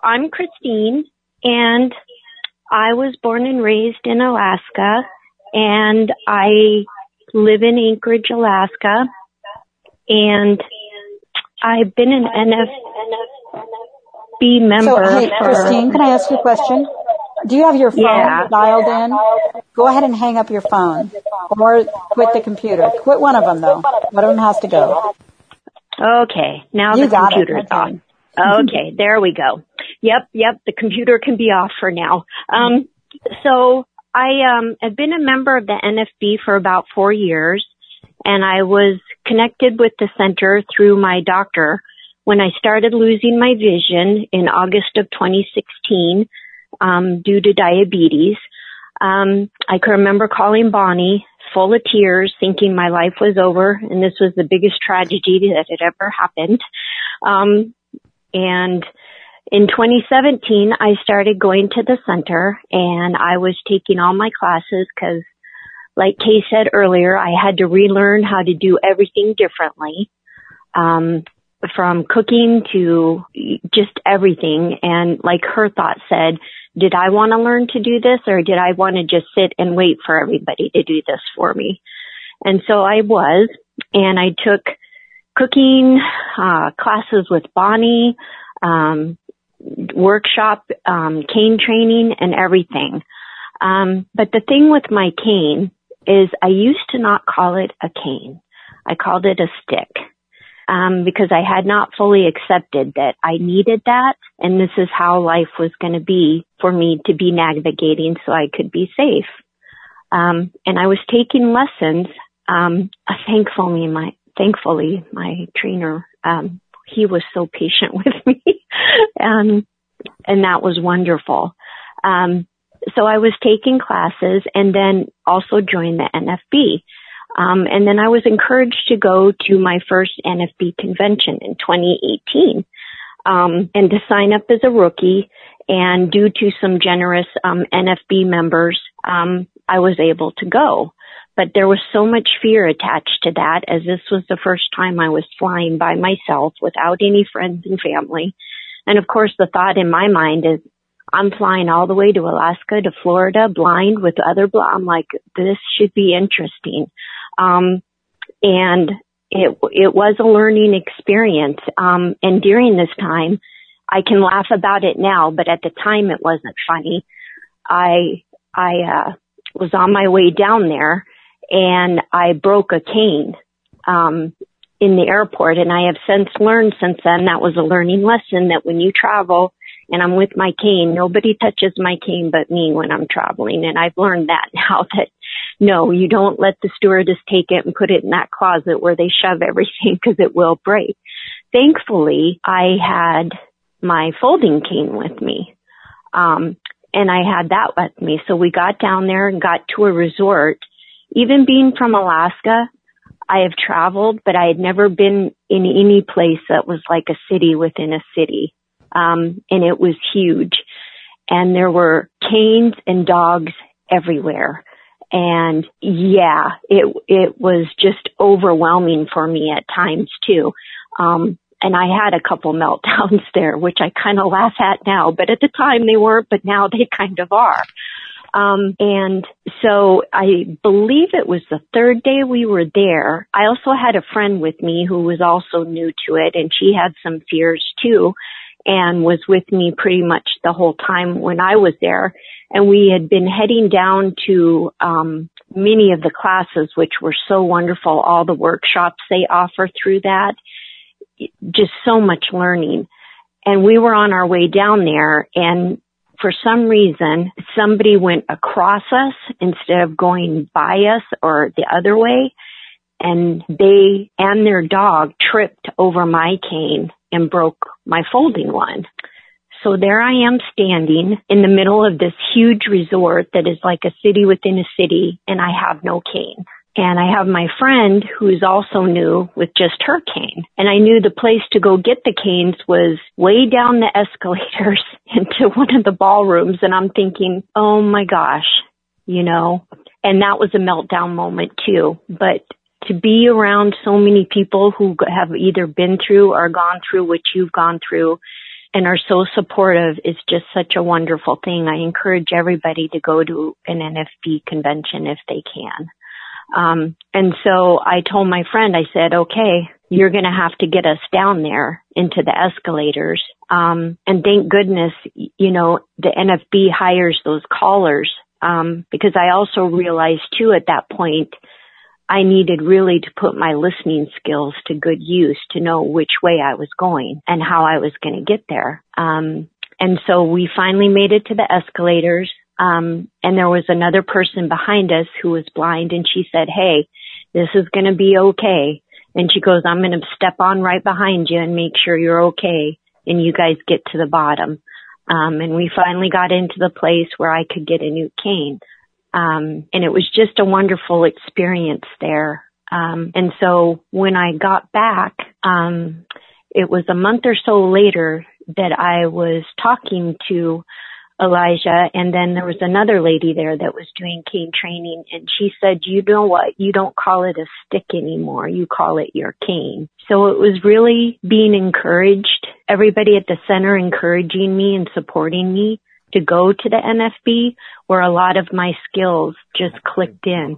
I'm Christine, and I was born and raised in Alaska, and I live in Anchorage, Alaska, and I've been an NFB member. So, hey, Christine, can I ask you a question? Do you have your phone dialed in? Go ahead and hang up your phone, or quit the computer. Quit one of them, though. One of them has to go. Okay, now the computer's off. Okay, there we go. Yep, the computer can be off for now. So I have been a member of the NFB for about 4 years, and I was connected with the center through my doctor when I started losing my vision in August of 2016 due to diabetes. I can remember calling Bonnie full of tears, thinking my life was over, and this was the biggest tragedy that had ever happened. And in 2017, I started going to the center, and I was taking all my classes because, like Kay said earlier, I had to relearn how to do everything differently, from cooking to just everything. And like her thought said, did I want to learn to do this, or did I want to just sit and wait for everybody to do this for me? And so I was, and I took cooking classes with Bonnie, workshop, cane training, and everything. But the thing with my cane is I used to not call it a cane. I called it a stick. Because I had not fully accepted that I needed that, and this is how life was going to be for me to be navigating so I could be safe. And I was taking lessons. Thankfully, my trainer, he was so patient with me, and that was wonderful. So I was taking classes and then also joined the NFB. And then I was encouraged to go to my first NFB convention in 2018, and to sign up as a rookie. And due to some generous, NFB members, I was able to go. But there was so much fear attached to that, as this was the first time I was flying by myself without any friends and family. And of course, the thought in my mind is, I'm flying all the way to Alaska, to Florida, blind with other I'm like, this should be interesting. And it was a learning experience. And during this time, I can laugh about it now, but at the time it wasn't funny. I was on my way down there, and I broke a cane, in the airport. And I have since learned since then, that was a learning lesson, that when you travel and I'm with my cane, nobody touches my cane but me when I'm traveling. And I've learned that now, that no, you don't let the stewardess take it and put it in that closet where they shove everything, because it will break. Thankfully, I had my folding cane with me. And I had that with me. So we got down there and got to a resort. Even being from Alaska, I have traveled, but I had never been in any place that was like a city within a city. And it was huge. And there were canes and dogs everywhere. And yeah, it was just overwhelming for me at times too. And I had a couple meltdowns there, which I kind of laugh at now, but at the time they weren't, but now they kind of are. And so I believe it was the third day we were there. I also had a friend with me who was also new to it, and she had some fears too, and was with me pretty much the whole time when I was there. And we had been heading down to many of the classes, which were so wonderful, all the workshops they offer through that, just so much learning. And we were on our way down there, and for some reason, somebody went across us instead of going by us or the other way, and they and their dog tripped over my cane and broke my folding one. So there I am standing in the middle of this huge resort that is like a city within a city, and I have no cane. And I have my friend who's also new with just her cane. And I knew the place to go get the canes was way down the escalators into one of the ballrooms. And I'm thinking, oh my gosh, you know, and that was a meltdown moment too. But to be around so many people who have either been through or gone through what you've gone through, and are so supportive is just such a wonderful thing. I encourage everybody to go to an NFB convention if they can. And so I told my friend, I said, okay, you're going to have to get us down there into the escalators. And thank goodness, you know, the NFB hires those callers, because I also realized too at that point, I needed really to put my listening skills to good use to know which way I was going and how I was going to get there. And so we finally made it to the escalators. And there was another person behind us who was blind, and she said, hey, this is going to be okay. And she goes, I'm going to step on right behind you and make sure you're okay and you guys get to the bottom. And we finally got into the place where I could get a new cane. And it was just a wonderful experience there. And so when I got back, it was a month or so later that I was talking to Elijah, and then there was another lady there that was doing cane training, and she said, you know what, you don't call it a stick anymore, you call it your cane. So it was really being encouraged, everybody at the center encouraging me and supporting me to go to the NFB, where a lot of my skills just clicked in.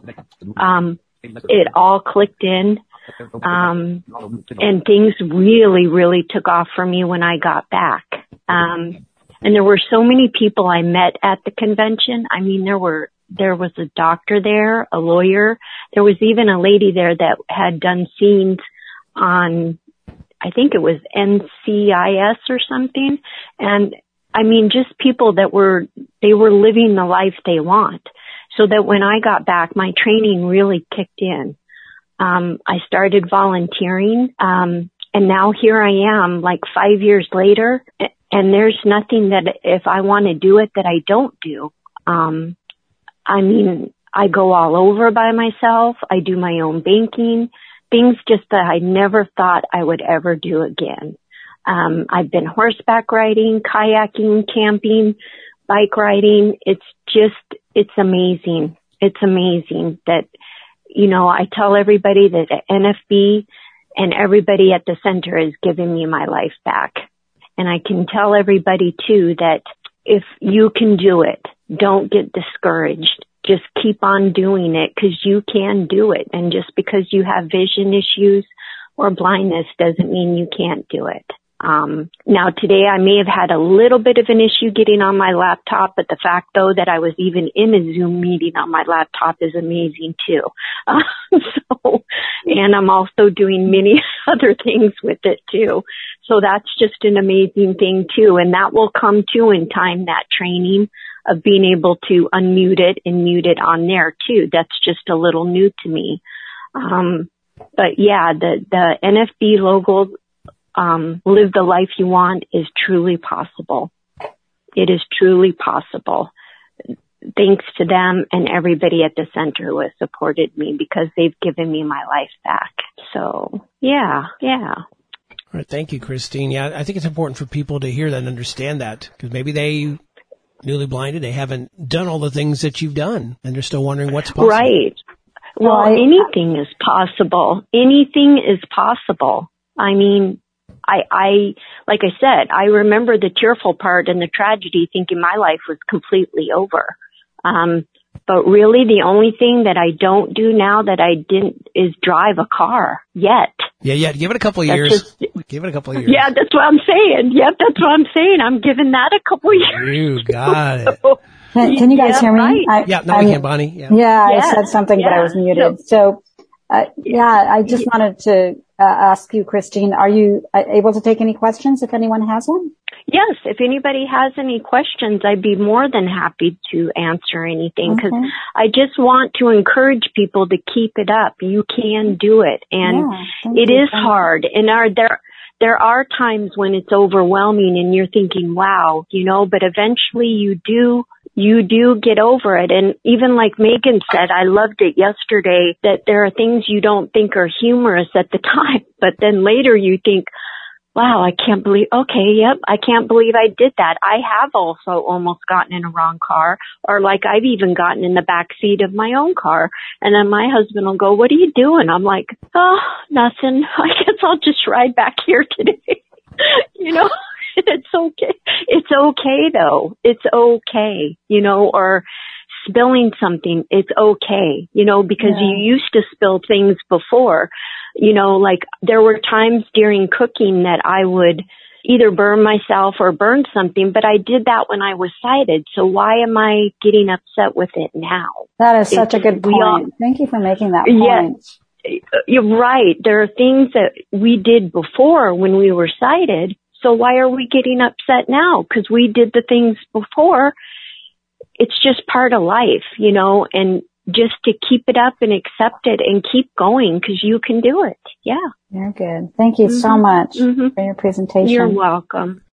It all clicked in, and things really, really took off for me when I got back. And there were so many people I met at the convention. I mean, there was a doctor there, a lawyer. There was even a lady there that had done scenes on, I think it was NCIS or something. And I mean, just people that they were living the life they want. So that when I got back, my training really kicked in. I started volunteering. And now here I am, like 5 years later. And there's nothing that if I want to do it that I don't do. I mean, I go all over by myself. I do my own banking, things just that I never thought I would ever do again. I've been horseback riding, kayaking, camping, bike riding. It's amazing. It's amazing that, you know, I tell everybody that the NFB and everybody at the center is giving me my life back. And I can tell everybody too that if you can do it, don't get discouraged. Just keep on doing it because you can do it. And just because you have vision issues or blindness doesn't mean you can't do it. Now today I may have had a little bit of an issue getting on my laptop, but the fact though that I was even in a Zoom meeting on my laptop is amazing too. And I'm also doing many other things with it too. So that's just an amazing thing too. And that will come too in time, that training of being able to unmute it and mute it on there too. That's just a little new to me. But yeah, the NFB logo, live the life you want is truly possible. It is truly possible. Thanks to them and everybody at the center who has supported me because they've given me my life back. So yeah. All right. Thank you, Christine. Yeah, I think it's important for people to hear that and understand that because maybe they newly blinded, they haven't done all the things that you've done and they're still wondering what's possible. Right. Well, anything is possible. Anything is possible. I mean, I, like I said, I remember the tearful part and the tragedy thinking my life was completely over. But really the only thing that I don't do now that I didn't is drive a car yet. Yeah. Give it a couple of years. Give it a couple of years. Yeah, that's what I'm saying. Yep, that's what I'm saying. I'm giving that a couple of years. You got it. Can you guys hear me? Right. Now I can, Bonnie. Yeah, I said something, but I was muted. So I just wanted to ask you, Christine, are you able to take any questions if anyone has one? Yes, if anybody has any questions, I'd be more than happy to answer anything because I just want to encourage people to keep it up. You can do it, and it is hard. And there are times when it's overwhelming and you're thinking, wow, you know, but eventually you do get over it. And even like Megan said, I loved it yesterday that there are things you don't think are humorous at the time, but then later you think, wow, I can't believe I did that. I have also almost gotten in a wrong car, or like I've even gotten in the back seat of my own car. And then my husband will go, what are you doing? I'm like, oh, nothing. I guess I'll just ride back here today. You know, It's okay. It's okay though. It's okay, or spilling something. It's okay, because you used to spill things before, like there were times during cooking that I would either burn myself or burn something, but I did that when I was sighted. So why am I getting upset with it now? That is such a good point. Thank you for making that point. Yeah, you're right. There are things that we did before when we were sighted. So why are we getting upset now? Because we did the things before. It's just part of life, and just to keep it up and accept it and keep going because you can do it. Yeah. Very good. Thank you so much for your presentation. You're welcome.